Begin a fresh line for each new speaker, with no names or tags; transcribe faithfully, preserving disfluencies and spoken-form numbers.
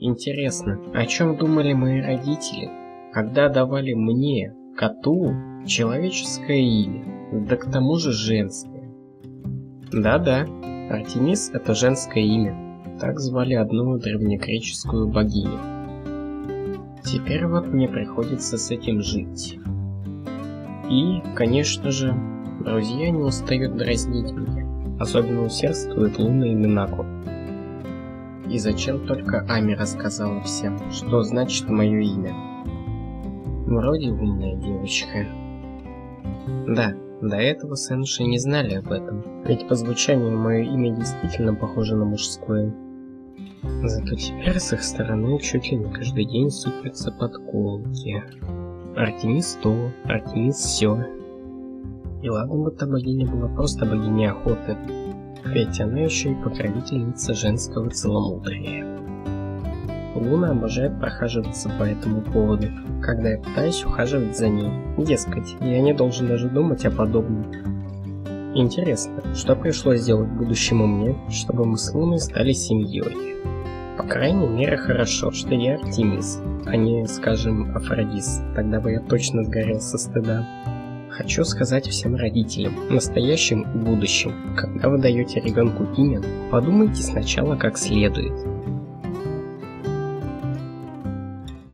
Интересно, о чем думали мои родители, когда давали мне, коту, человеческое имя, да к тому же женское? Да-да, Артемис — это женское имя, так звали одну древнегреческую богиню. Теперь вот мне приходится с этим жить. И, конечно же, друзья не устают дразнить меня, особенно усердствует Луна и Минако. И зачем только Ами рассказала всем, что значит мое имя? Вроде умная девочка. Да, до этого сенши не знали об этом, ведь по звучанию мое имя действительно похоже на мужское. Зато теперь с их стороны чуть ли не каждый день сыпятся подколки. Артемис то, Артемис сё. И ладно бы та богиня была просто богиней охоты, ведь она еще и покровительница женского целомудрия. Луна обожает прохаживаться по этому поводу, когда я пытаюсь ухаживать за ней. Дескать, я не должен даже думать о подобном. Интересно, что пришлось сделать будущему мне, чтобы мы с Луной стали семьей? По крайней мере, хорошо, что я Артемис, а не, скажем, Афродис, тогда бы я точно сгорел со стыда. Хочу сказать всем родителям, настоящим и будущим, когда вы даете ребенку имя, подумайте сначала как следует.